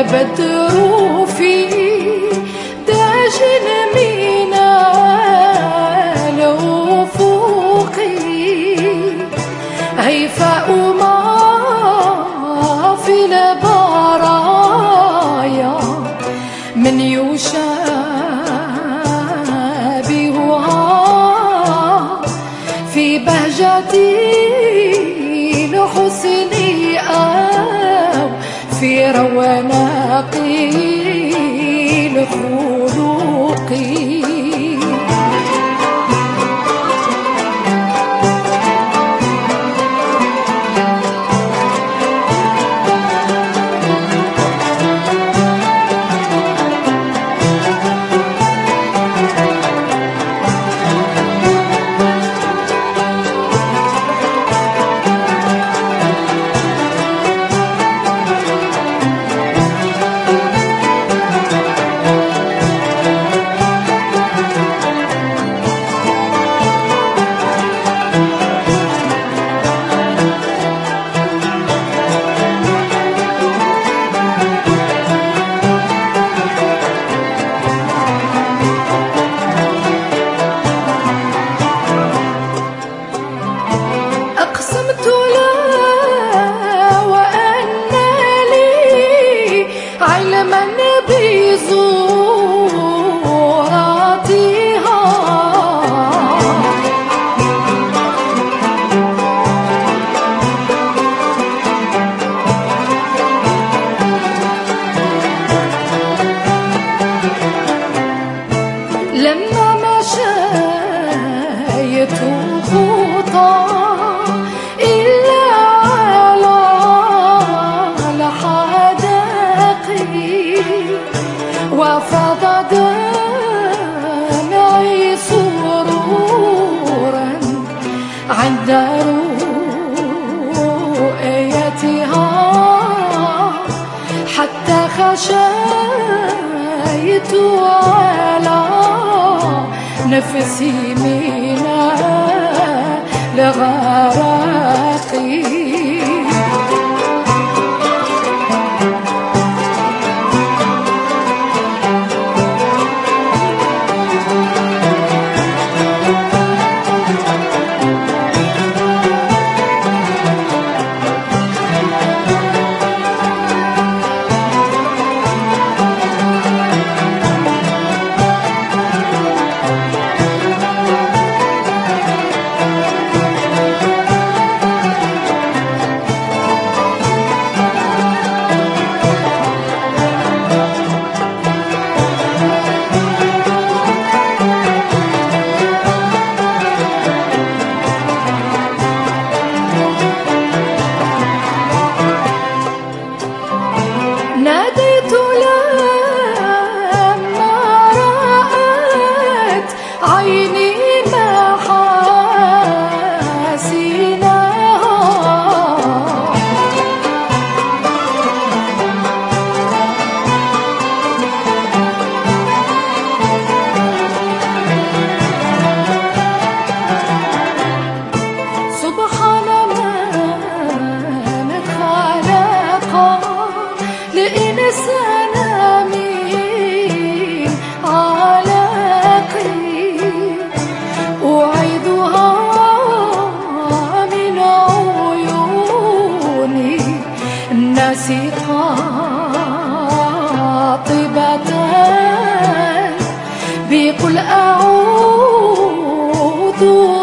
البدر في داج من الأفق هيفاء ما في البرايا من يشابهها في بهجة الحسن أو في رونق الخلق. أقسمت لا وأن لي علما بزوراتها لما مشيت خطى وفاض دمعي سرورا عند رؤيتها حتى خشيت على نفسي من الغرق. ناديت لما رأت عيني محاسنها سبحان من خلق لإنسان من علق أعيدها من عيون الناس قاطبة بقل أعوذ